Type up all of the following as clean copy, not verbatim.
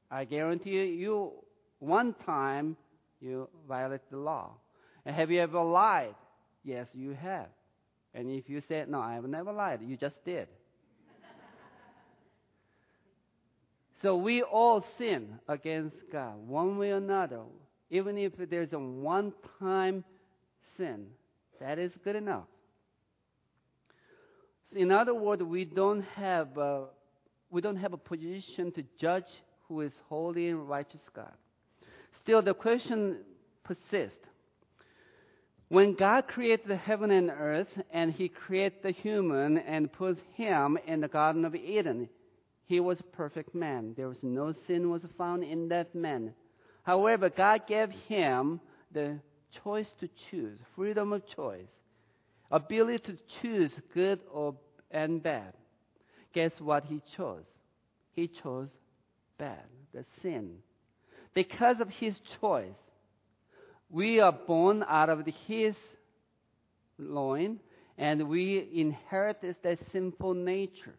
I guarantee you, one time you violate the law. And have you ever lied? Yes, you have. And if you say, no, I have never lied, you just did. So we all sin against God, one way or another. Even if there's a one-time sin, that is good enough. So in other words, we don't have a position to judge who is holy and righteous God. Still, the question persists. When God created the heaven and earth, and He created the human and put him in the Garden of Eden, he was a perfect man. There was no sin was found in that man. However, God gave him the choice to choose, freedom of choice, ability to choose good and bad. Guess what he chose? He chose bad, the sin. Because of his choice, we are born out of his loin, and we inherit that sinful nature.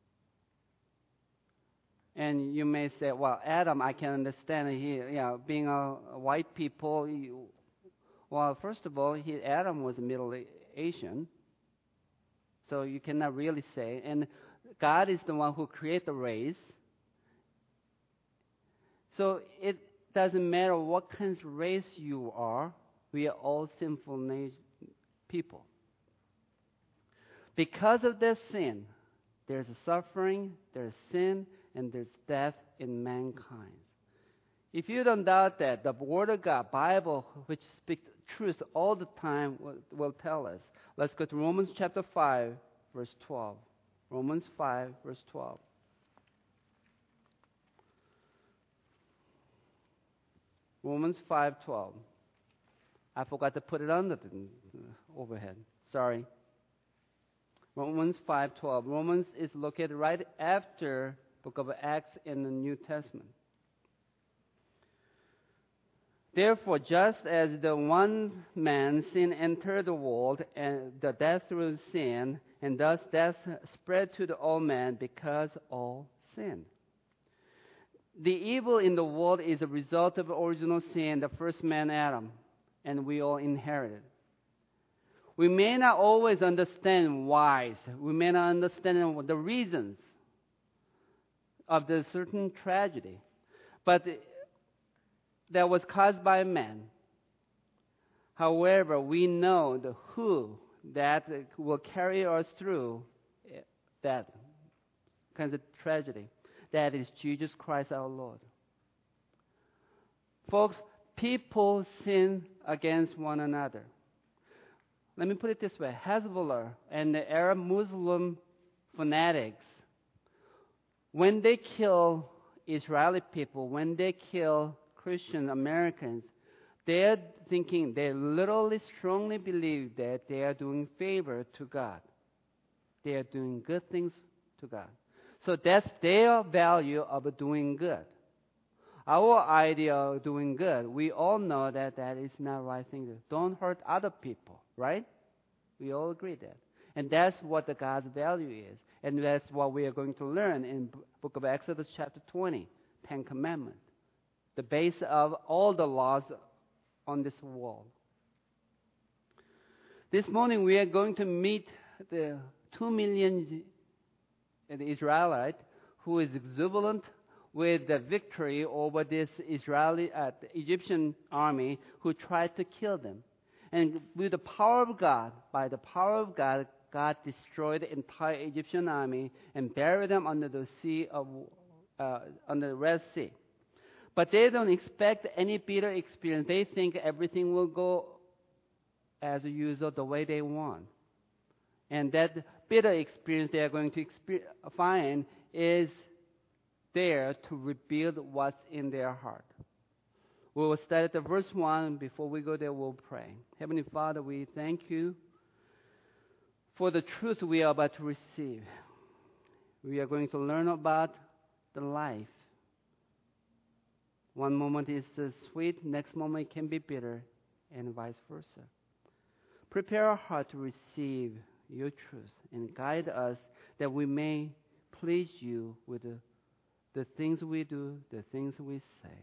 And you may say, well, Adam, I can understand. Being a white people, well, first of all, Adam was Middle Asian, so you cannot really say. And God is the one who created the race. So it doesn't matter what kind of race you are, we are all sinful people. Because of this sin, there's suffering, there's sin, and there's death in mankind. If you don't doubt that, the Word of God, Bible, which speaks truth all the time, will tell us. Let's go to Romans chapter 5, verse 12. Romans 5, verse 12. Romans 5:12. I forgot to put it under the overhead. Sorry. Romans 5:12. Romans is located right after book of Acts in the New Testament. Therefore, just as the one man sin entered the world, and the death through sin, and thus death spread to all men because all sinned. The evil in the world is a result of original sin, the first man Adam, and we all inherited. We may not always understand why. We may not understand the reasons of the certain tragedy, but that was caused by man. However, we know the who that will carry us through that kind of tragedy. That is Jesus Christ our Lord. Folks, people sin against one another. Let me put it this way. Hezbollah and the Arab Muslim fanatics, when they kill Israeli people, when they kill Christian Americans, they literally strongly believe that they are doing favor to God. They are doing good things to God. So that's their value of doing good. Our idea of doing good, we all know that that is not the right thing to do. Don't hurt other people, right? We all agree that. And that's what the God's value is. And that's what we are going to learn in book of Exodus chapter 20, 10 Commandments. The base of all the laws on this world. This morning we are going to meet the 2 million Israelite who is exuberant with the victory over this Egyptian army who tried to kill them. And with the power of God, by the power of God, God destroyed the entire Egyptian army and buried them under the Red Sea. But they don't expect any bitter experience. They think everything will go as usual, the way they want. And that bitter experience they are going to find is there to rebuild what's in their heart. We will start at the verse 1. Before we go there, we'll pray. Heavenly Father, we thank you for the truth we are about to receive. We are going to learn about the life. One moment is sweet, next moment it can be bitter, and vice versa. Prepare our heart to receive your truth and guide us that we may please you with the things we do, the things we say.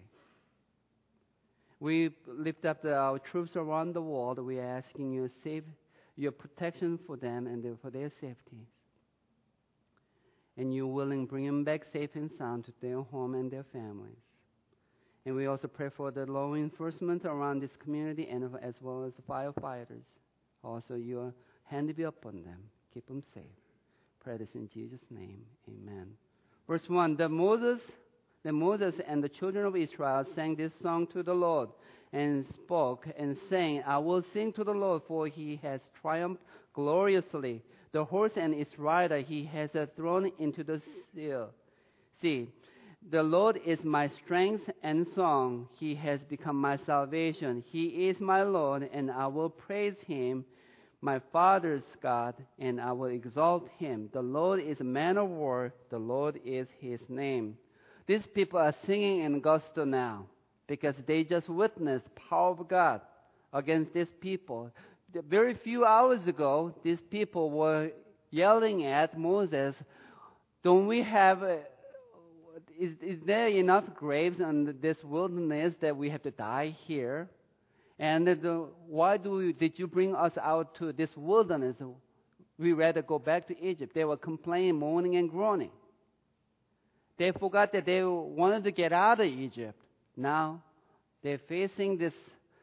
We lift up our troops around the world. We are asking you to save your protection for them and for their safety. And you're willing to bring them back safe and sound to their home and their families. And we also pray for the law enforcement around this community and as well as the firefighters. Also, your hand be upon them. Keep them safe. Pray this in Jesus' name. Amen. Verse 1, Then Moses and the children of Israel sang this song to the Lord and spoke and saying, I will sing to the Lord, for he has triumphed gloriously. The horse and its rider he has thrown into the sea. The Lord is my strength and song. He has become my salvation. He is my Lord, and I will praise him, my father's God, and I will exalt him. The Lord is a man of war. The Lord is his name. These people are singing in gusto now because they just witnessed the power of God against these people. Very few hours ago, these people were yelling at Moses, don't we have, is there enough graves in this wilderness that we have to die here? And why did you bring us out to this wilderness? We rather go back to Egypt. They were complaining, moaning, and groaning. They forgot that they wanted to get out of Egypt. Now they're facing this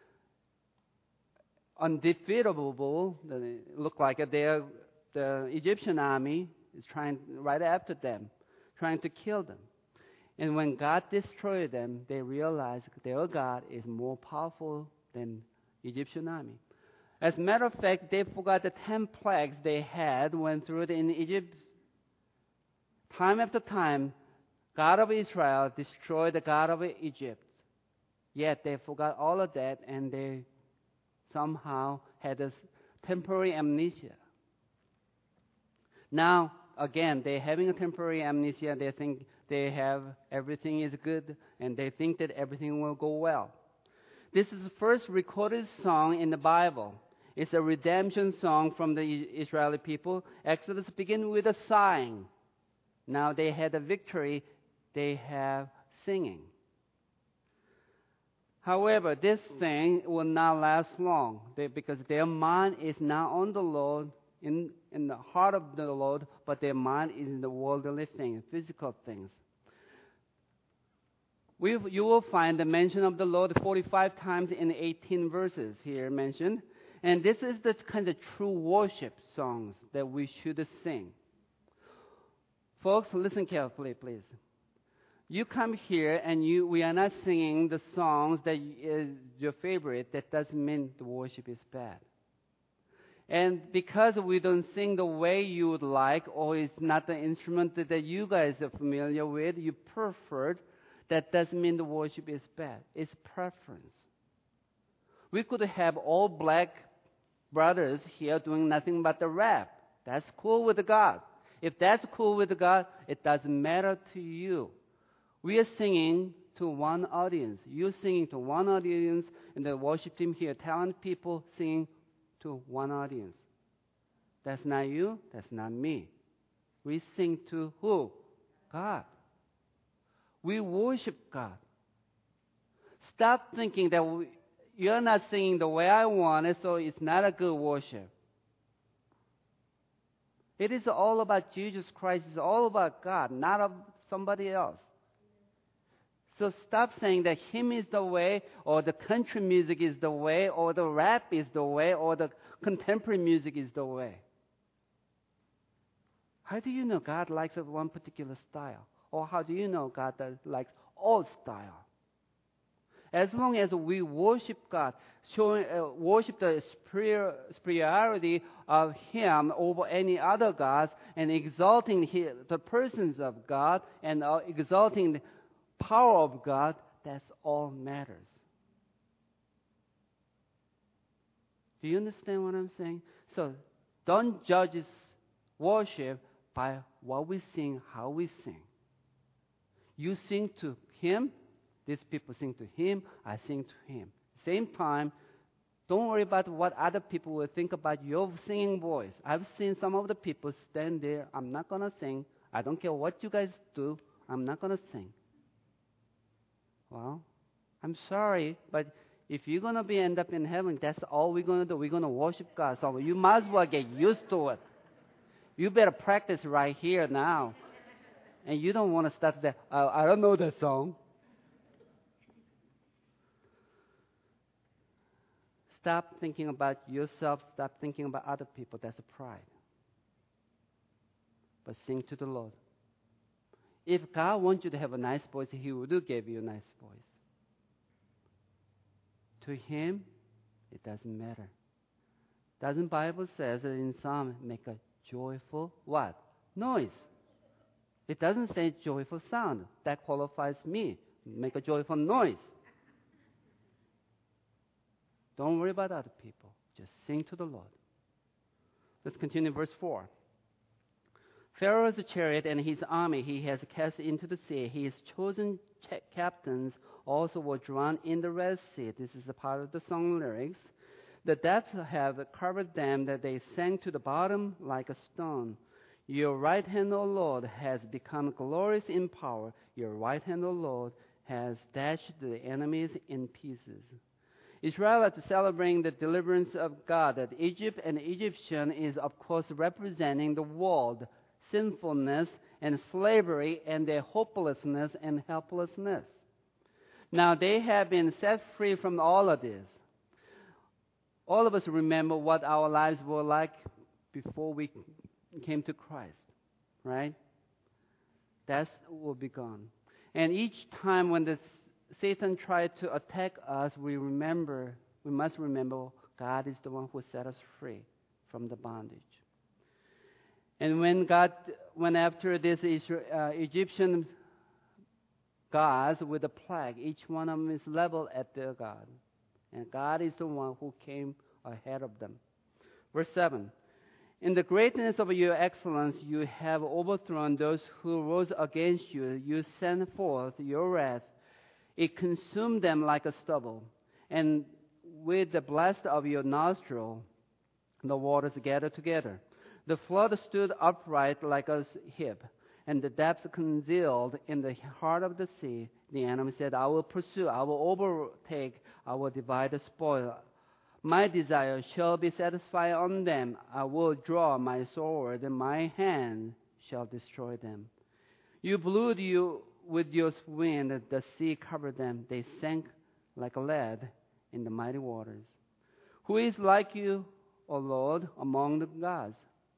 undefeatable, look like the Egyptian army is trying right after them, trying to kill them. And when God destroyed them, they realized their God is more powerful than Egyptian army. As a matter of fact, they forgot the 10 plagues they had went through it in Egypt. Time after time, God of Israel destroyed the God of Egypt. Yet they forgot all of that, and they somehow had this temporary amnesia. Now, again, they're having a temporary amnesia. They think they have everything is good, and they think that everything will go well. This is the first recorded song in the Bible. It's a redemption song from the Israeli people. Exodus begins with a sighing. Now they had a victory. They have singing. However, this thing will not last long because their mind is not on the Lord, in the heart of the Lord, but their mind is in the worldly things, physical things. You will find the mention of the Lord 45 times in 18 verses here mentioned. And this is the kind of true worship songs that we should sing. Folks, listen carefully, please. You come here and we are not singing the songs that is your favorite. That doesn't mean the worship is bad. And because we don't sing the way you would like, or it's not the instrument that you guys are familiar with, you prefer, that doesn't mean the worship is bad. It's preference. We could have all black brothers here doing nothing but the rap. That's cool with God. If that's cool with God, it doesn't matter to you. We are singing to one audience. You're singing to one audience, and the worship team here, talented people singing to one audience. That's not you. That's not me. We sing to who? God. We worship God. Stop thinking that you're not singing the way I want it, so it's not a good worship. It is all about Jesus Christ. It's all about God, not of somebody else. So stop saying that hymn is the way, or the country music is the way, or the rap is the way, or the contemporary music is the way. How do you know God likes one particular style? Or how do you know God likes all style? As long as we worship God, worship the superiority of Him over any other gods, and exalting the persons of God, and exalting the power of God, that's all matters. Do you understand what I'm saying? So don't judge worship by what we sing, how we sing. You sing to Him, these people sing to Him, I sing to Him. Same time, don't worry about what other people will think about your singing voice. I've seen some of the people stand there, I'm not going to sing. I don't care what you guys do. I'm not going to sing. Well, I'm sorry, but if you're going to be end up in heaven, that's all we're going to do. We're going to worship God. So you might as well get used to it. You better practice right here now. And you don't want to start there. I don't know that song. Stop thinking about yourself. Stop thinking about other people. That's a pride. But sing to the Lord. If God wants you to have a nice voice, He would give you a nice voice. To Him, it doesn't matter. Doesn't Bible says in Psalm, make a joyful what? Noise. It doesn't say joyful sound. That qualifies me. Make a joyful noise. Don't worry about other people. Just sing to the Lord. Let's continue verse 4. Pharaoh's chariot and his army he has cast into the sea. His chosen captains also were drowned in the Red Sea. This is a part of the song lyrics. The depths have covered them that they sank to the bottom like a stone. Your right hand, O Lord, has become glorious in power. Your right hand, O Lord, has dashed the enemies in pieces. Israelites celebrating the deliverance of God. That Egypt and Egyptian is, of course, representing the world, sinfulness and slavery and their hopelessness and helplessness. Now they have been set free from all of this. All of us remember what our lives were like before we came to Christ, right? That will be gone. And each time when Satan tried to attack us, we must remember God is the one who set us free from the bondage. And when God went after this Egyptian gods with a plague, each one of them is leveled at their God. And God is the one who came ahead of them. Verse 7. In the greatness of your excellence, you have overthrown those who rose against you. You sent forth your wrath. It consumed them like a stubble. And with the blast of your nostril, the waters gathered together. The flood stood upright like a heap, and the depths concealed in the heart of the sea. The enemy said, I will pursue, I will overtake, I will divide the spoil. My desire shall be satisfied on them. I will draw my sword, and my hand shall destroy them. You blew with your wind, the sea covered them. They sank like lead in the mighty waters. Who is like you, O Lord, among the gods?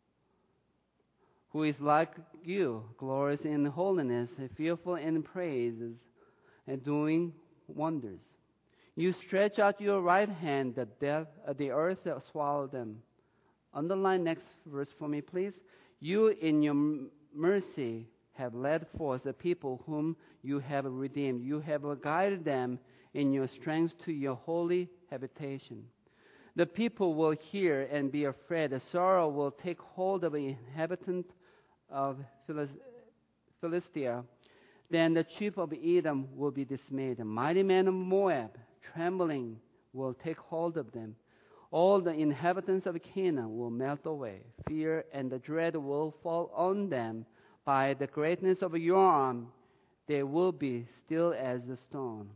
Who is like you, glorious in holiness, fearful in praises, and doing wonders? You stretch out your right hand, the earth swallowed them. Underline next verse for me, please. You in your mercy have led forth the people whom you have redeemed. You have guided them in your strength to your holy habitation. The people will hear and be afraid. The sorrow will take hold of the inhabitant of Philistia. Then the chief of Edom will be dismayed. The mighty men of Moab, trembling, will take hold of them. All the inhabitants of Canaan will melt away. Fear and the dread will fall on them. By the greatness of your arm, they will be still as a stone.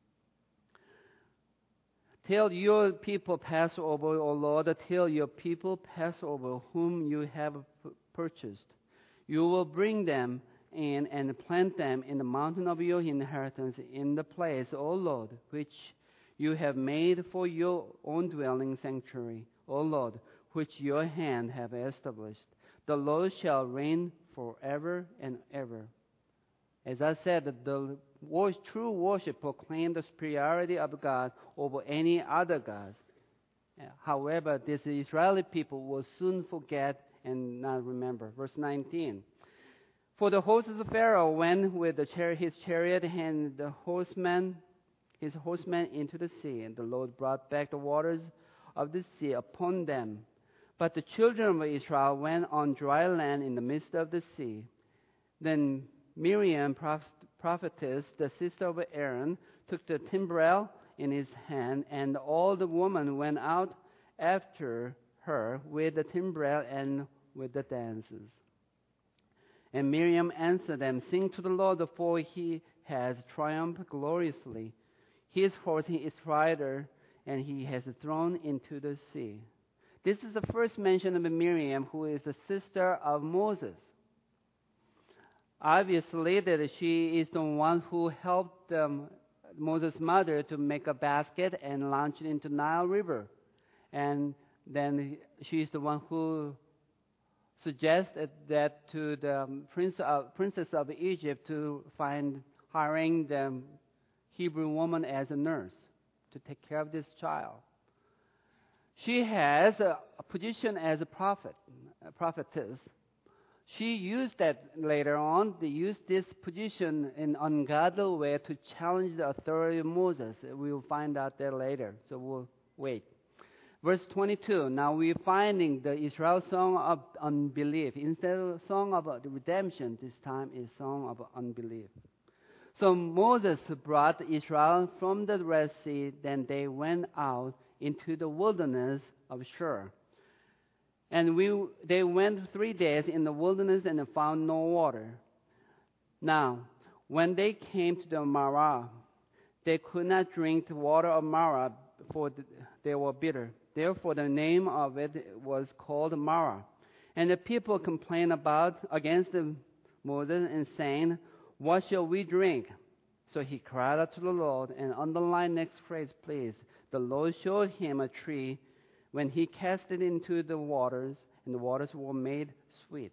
Till your people pass over, O Lord, till your people pass over, whom you have purchased. You will bring them in and plant them in the mountain of your inheritance, in the place, O Lord, which you have made for your own dwelling sanctuary, O Lord, which your hand have established. The Lord shall reign forever and ever. As I said, the true worship proclaims the superiority of God over any other gods. However, these Israeli people will soon forget and not remember. Verse 19. For the hosts of Pharaoh went with his chariot and his horsemen into the sea, and the Lord brought back the waters of the sea upon them. But the children of Israel went on dry land in the midst of the sea. Then Miriam, prophetess, the sister of Aaron, took the timbrel in his hand, and all the women went out after her with the timbrel and with the dances. And Miriam answered them, "Sing to the Lord, for he has triumphed gloriously. His horse is rider, and he has thrown into the sea." This is the first mention of Miriam, who is the sister of Moses. Obviously, that she is the one who helped Moses' mother to make a basket and launch it into Nile River. And then she is the one who suggested that to the princess of Egypt to hiring the Hebrew woman as a nurse to take care of this child. She has a position as a prophetess. She used that later on. They used this position in an ungodly way to challenge the authority of Moses. We will find out that later, so we'll wait. Verse 22, now we're finding the Israel song of unbelief. Instead of song of redemption, this time is song of unbelief. So Moses brought Israel from the Red Sea, then they went out into the wilderness of Shur. And they went 3 days in the wilderness and found no water. Now, when they came to the Marah, they could not drink the water of Marah, for they were bitter. Therefore, the name of it was called Marah. And the people complained against Moses and saying, "What shall we drink?" So he cried out to the Lord, and underline next phrase, please. The Lord showed him a tree when he cast it into the waters, and the waters were made sweet.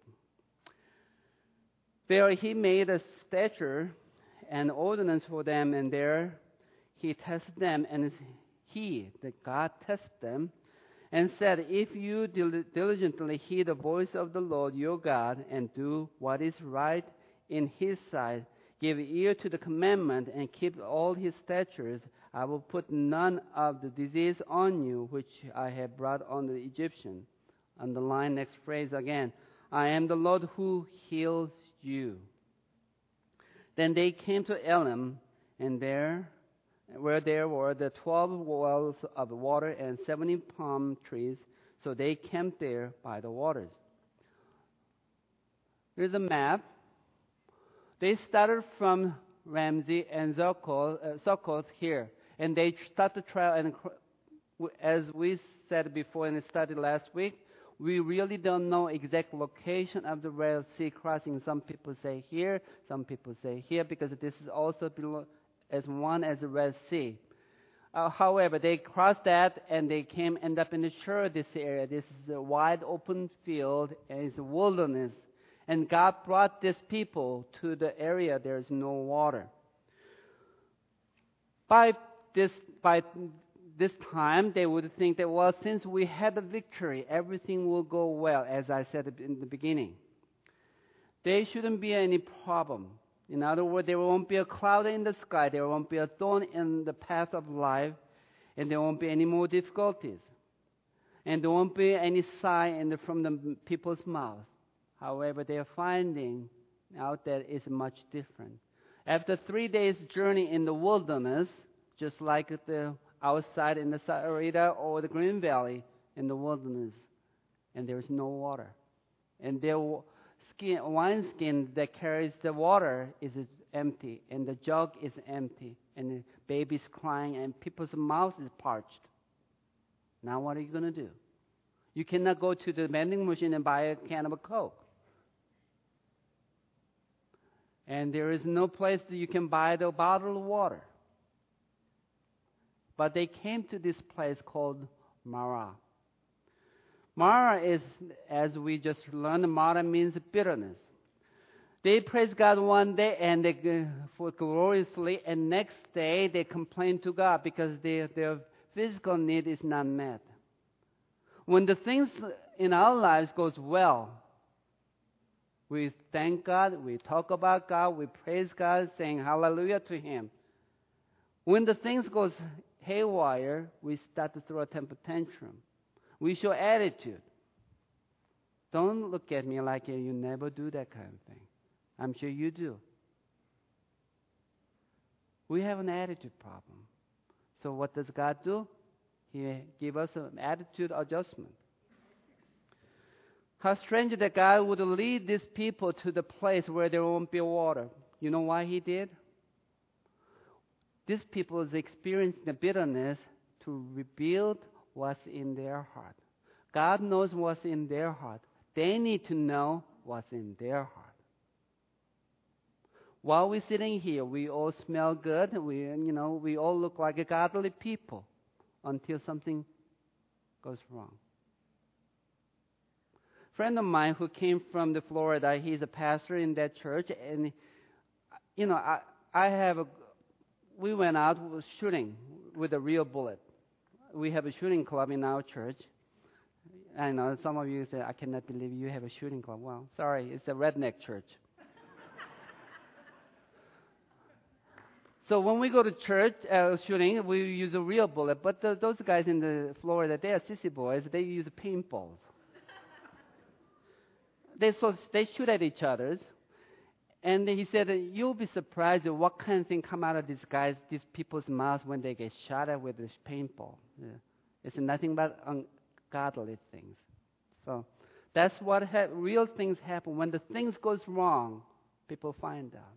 There he made a statute and ordinance for them, and there he tested them, and God tested them, and said, "If you diligently heed the voice of the Lord your God, and do what is right in his sight, give ear to the commandment, and keep all his statutes, I will put none of the disease on you which I have brought on the Egyptian." Underline next phrase again. "I am the Lord who heals you." Then they came to Elim, and where there were the 12 wells of water and 70 palm trees, so they camped there by the waters. Here's a map. They started from Ramsey and Succoth here, and they started to travel. And as we said before and studied last week, we really don't know exact location of the Red Sea crossing. Some people say here, some people say here, because this is also as one as the Red Sea. However, they crossed that and they end up in the Shur, this area. This is a wide open field and it's a wilderness. And God brought these people to the area there is no water. By this time, they would think that, well, since we had the victory, everything will go well, as I said in the beginning. There shouldn't be any problem. In other words, there won't be a cloud in the sky, there won't be a thorn in the path of life, and there won't be any more difficulties. And there won't be any sigh from the people's mouth. However, they are finding out that it's much different. After 3 days' journey in the wilderness, just like outside in the Sarita or the Green Valley in the wilderness, and there's no water. And their wineskin that carries the water is empty, and the jug is empty, and the baby's crying, and people's mouth is parched. Now what are you going to do? You cannot go to the vending machine and buy a can of Coke. And there is no place that you can buy the bottle of water. But they came to this place called Marah. Marah is, as we just learned, Marah means bitterness. They praised God one day and they for gloriously, and next day they complained to God because their physical need is not met. When the things in our lives goes well, we thank God, we talk about God, we praise God, saying hallelujah to Him. When the things goes haywire, we start to throw a temper tantrum. We show attitude. Don't look at me like you never do that kind of thing. I'm sure you do. We have an attitude problem. So what does God do? He gives us an attitude adjustment. How strange that God would lead these people to the place where there won't be water. You know why He did? These people is experiencing the bitterness to rebuild what's in their heart. God knows what's in their heart. They need to know what's in their heart. While we're sitting here, we all smell good. We all look like a godly people until something goes wrong. A friend of mine who came from the Florida, he's a pastor in that church, and we went out shooting with a real bullet. We have a shooting club in our church. I know some of you say, I cannot believe you have a shooting club. Well, sorry, it's a redneck church. So when we go to church shooting, we use a real bullet. But those guys in the Florida, they are sissy boys. They use paintballs. They shoot at each other. And he said, you'll be surprised at what kind of thing come out of these people's mouths when they get shot at with this paintball. Yeah. It's nothing but ungodly things. So that's what real things happen. When the things goes wrong, people find out.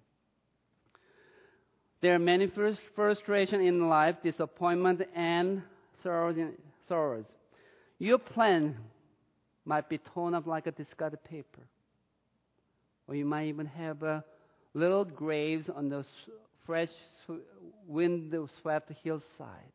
There are many frustration in life, disappointment, and sorrows. Your plan might be torn up like a discarded paper. Or you might even have little graves on the fresh, wind-swept hillside.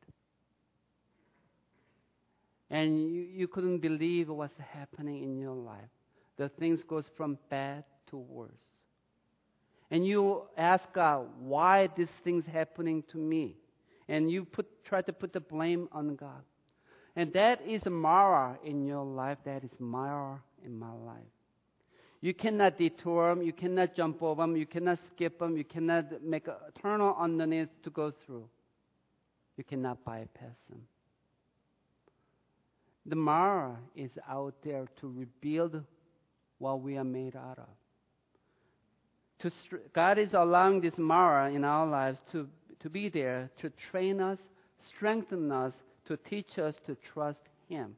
And you couldn't believe what's happening in your life. The things goes from bad to worse. And you ask God, why this thing's happening to me? And you try to put the blame on God. And that is Mara in your life. That is Mara in my life. You cannot detour them. You cannot jump over them. You cannot skip them. You cannot make a tunnel underneath to go through. You cannot bypass them. The Mara is out there to rebuild what we are made out of. God is allowing this Mara in our lives to be there to train us, strengthen us, to teach us to trust Him.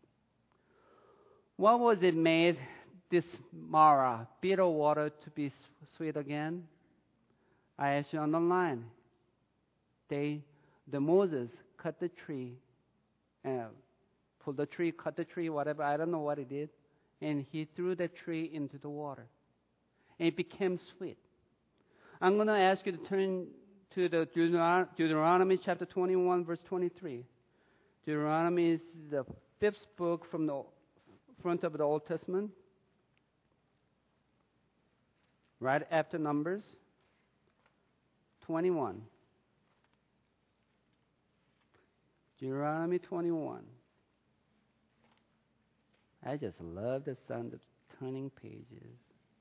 What was it made this Mara, bitter water, to be sweet again? I asked you on the line. The Moses cut the tree, pulled the tree, cut the tree, whatever, I don't know what he did, and he threw the tree into the water. And it became sweet. I'm going to ask you to turn to the Deuteronomy chapter 21, verse 23. Deuteronomy is the fifth book from the front of the Old Testament, right after Numbers 21. Deuteronomy 21. I just love the sound of turning pages.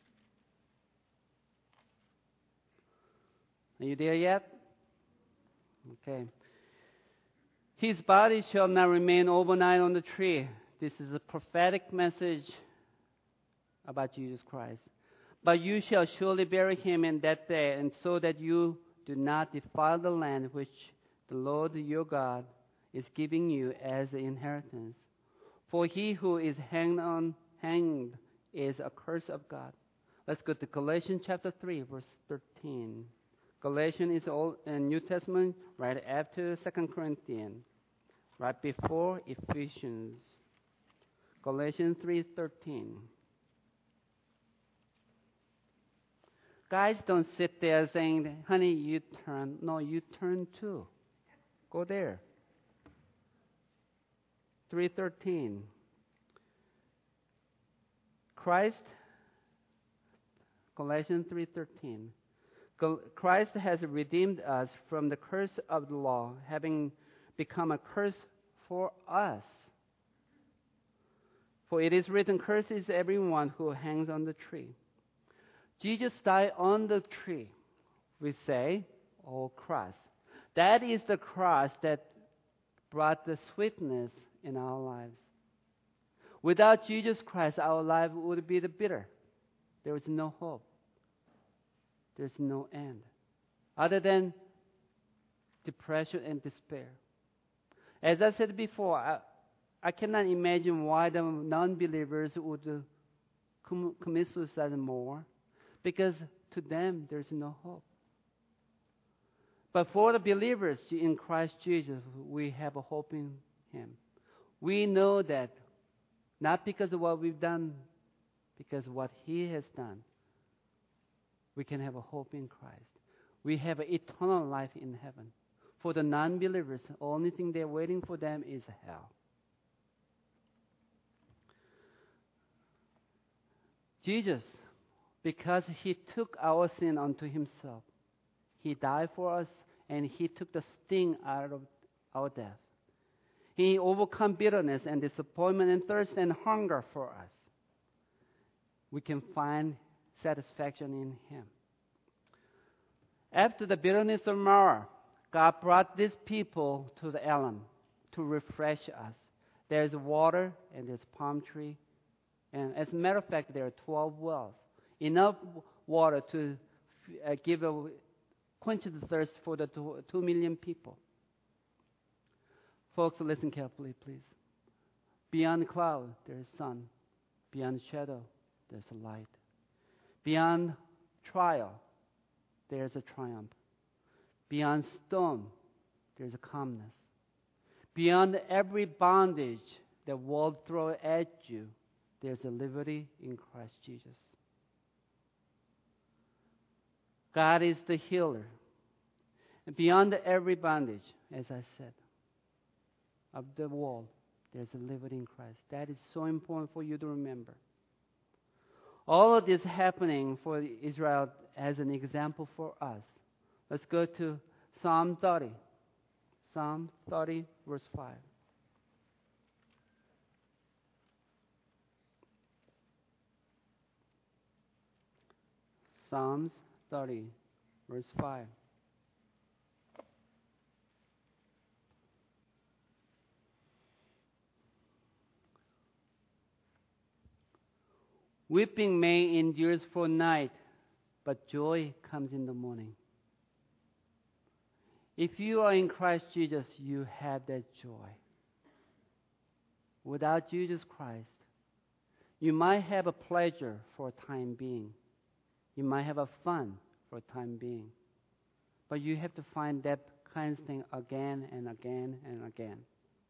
Are you there yet? Okay. His body shall not remain overnight on the tree. This is a prophetic message about Jesus Christ. But you shall surely bury him in that day, and so that you do not defile the land which the Lord your God is giving you as an inheritance. For he who is hanged is a curse of God. Let's go to Galatians chapter 3, verse 13. Galatians is Old and New Testament, right after 2 Corinthians, right before Ephesians. Galatians 3:13. Guys, don't sit there saying, honey, you turn. No, you turn too. Go there. 3:13. Galatians 3:13. Christ has redeemed us from the curse of the law, having become a curse for us. For it is written, cursed is everyone who hangs on the tree. Jesus died on the tree. We say, oh, cross. That is the cross that brought the sweetness in our lives. Without Jesus Christ, our life would be the bitter. There is no hope. There's no end, other than depression and despair. As I said before, I cannot imagine why the non-believers would commit suicide more because to them there's no hope. But for the believers in Christ Jesus, we have a hope in Him. We know that not because of what we've done, because of what He has done, we can have a hope in Christ. We have an eternal life in heaven. For the non-believers, the only thing they're waiting for them is hell. Jesus, because He took our sin unto Himself, He died for us, and He took the sting out of our death. He overcome bitterness and disappointment and thirst and hunger for us. We can find satisfaction in Him. After the bitterness of Marah, God brought these people to the Elim to refresh us. There's water and there's palm tree. And as a matter of fact, there are 12 wells. Enough water to quench the thirst for the 2 million people. Folks, listen carefully, please. Beyond cloud, there is sun. Beyond shadow, there's a light. Beyond trial, there's a triumph. Beyond storm, there's a calmness. Beyond every bondage the world throws at you, there's a liberty in Christ Jesus. God is the healer. And beyond every bondage, as I said, of the world, there's a liberty in Christ. That is so important for you to remember. All of this happening for Israel as an example for us. Let's go to Psalm 30. Psalm 30, verse 5. Psalms 30, verse 5. Weeping may endure for night, but joy comes in the morning. If you are in Christ Jesus, you have that joy. Without Jesus Christ, you might have a pleasure for a time being. You might have a fun for a time being. But you have to find that kind of thing again and again and again.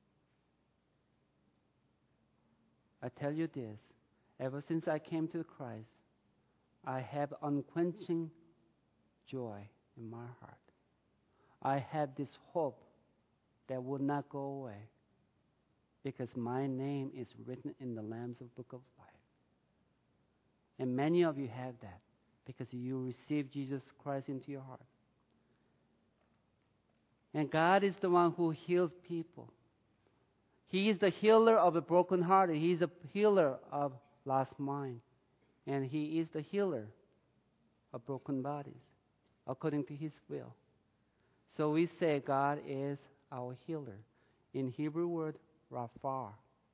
I tell you this, ever since I came to Christ, I have unquenching joy in my heart. I have this hope that will not go away because my name is written in the Lamb's Book of Life. And many of you have that because you received Jesus Christ into your heart. And God is the one who heals people. He is the healer of the brokenhearted. He is the healer of lost mind. And He is the healer of broken bodies according to His will. So we say God is our healer. In Hebrew word, Rapha.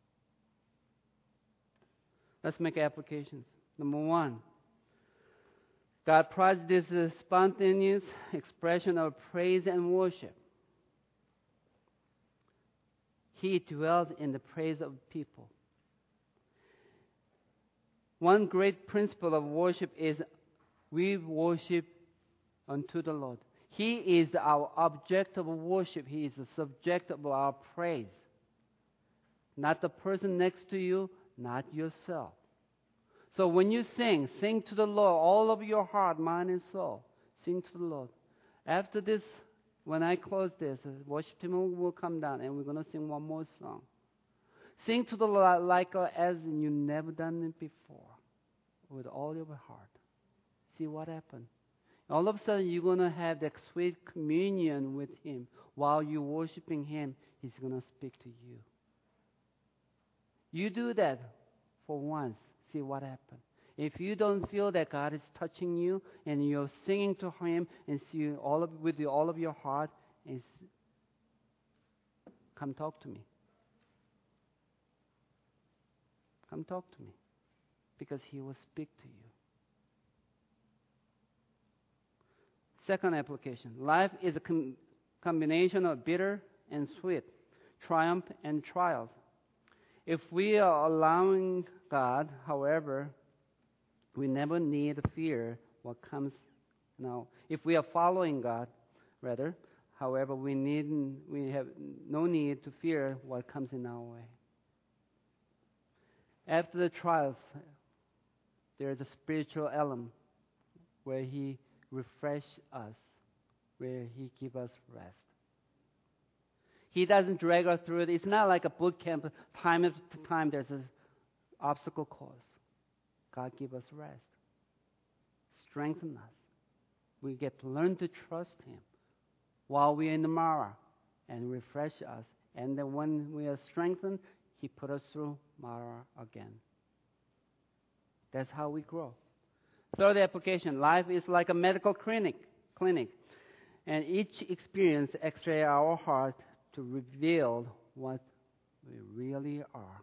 Let's make applications. Number one, God prizes this spontaneous expression of praise and worship. He dwells in the praise of people. One great principle of worship is we worship unto the Lord. He is our object of worship. He is the subject of our praise. Not the person next to you, not yourself. So when you sing to the Lord, all of your heart, mind, and soul. Sing to the Lord. After this, when I close this, worship team will come down and we're going to sing one more song. Sing to the Lord like as you've never done it before, with all your heart. See what happens. All of a sudden, you're going to have that sweet communion with Him. While you're worshiping Him, He's going to speak to you. You do that for once. See what happens. If you don't feel that God is touching you and you're singing to Him and see with all of your heart, come talk to me. Come talk to me. Because He will speak to you. Second application. Life is a combination of bitter and sweet, triumph and trials. If we are allowing God, however, We never need to fear what comes now. If we are following God, rather, however, we have no need to fear what comes in our way. After the trials, there is a spiritual element where He refreshes us, where He gives us rest. He doesn't drag us through it. It's not like a boot camp. Time after time, there's an obstacle course. God gives us rest, strengthen us. We get to learn to trust Him while we are in the Mara and refresh us. And then when we are strengthened, He put us through Mara again. That's how we grow. Third application, life is like a medical clinic. And each experience x-rays our heart to reveal what we really are.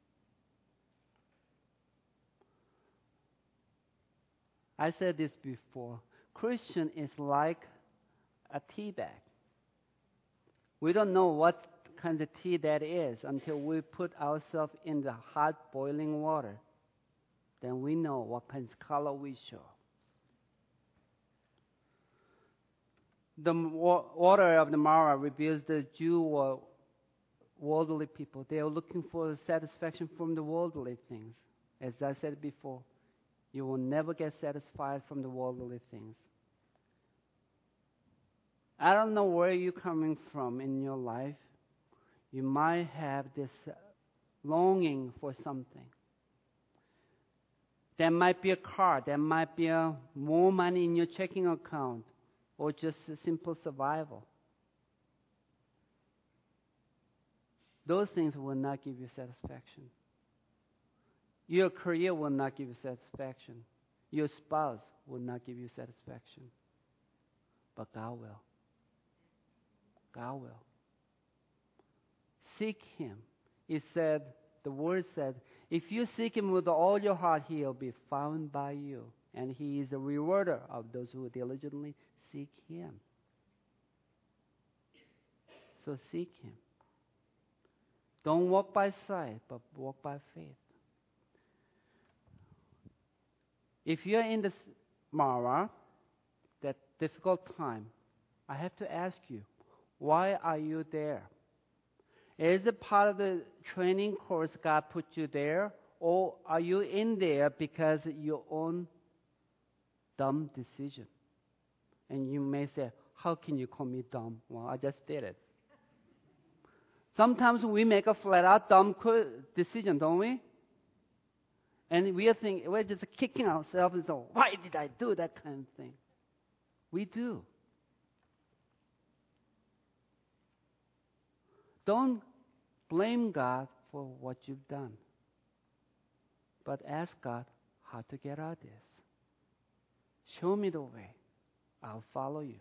I said this before. Christian is like a tea bag. We don't know what kind of tea that is until we put ourselves in the hot boiling water. Then we know what kind of color we show. The water of the Mara reveals the Jew or worldly people. They are looking for satisfaction from the worldly things. As I said before, you will never get satisfied from the worldly things. I don't know where you're coming from in your life. You might have this longing for something. There might be a car. There might be more money in your checking account, or just a simple survival. Those things will not give you satisfaction. Your career will not give you satisfaction. Your spouse will not give you satisfaction. But God will. God will. Seek Him. The Word said, if you seek Him with all your heart, He'll be found by you. And He is a rewarder of those who diligently seek Him. So seek Him. Don't walk by sight, but walk by faith. If you're in this Mara, that difficult time, I have to ask you, why are you there? Is it part of the training course God put you there? Or are you in there because of your own dumb decision? And you may say, how can you call me dumb? Well, I just did it. Sometimes we make a flat-out dumb decision, don't we? And we're just kicking ourselves and saying, why did I do that kind of thing? We do. Don't blame God for what you've done. But ask God how to get out of this. Show me the way. I'll follow you.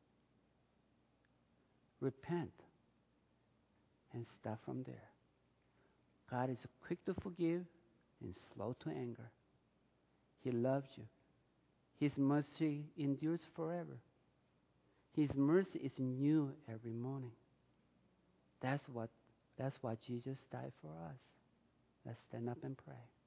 Repent. And start from there. God is quick to forgive and slow to anger. He loves you. His mercy endures forever. His mercy is new every morning. That's why Jesus died for us. Let's stand up and pray.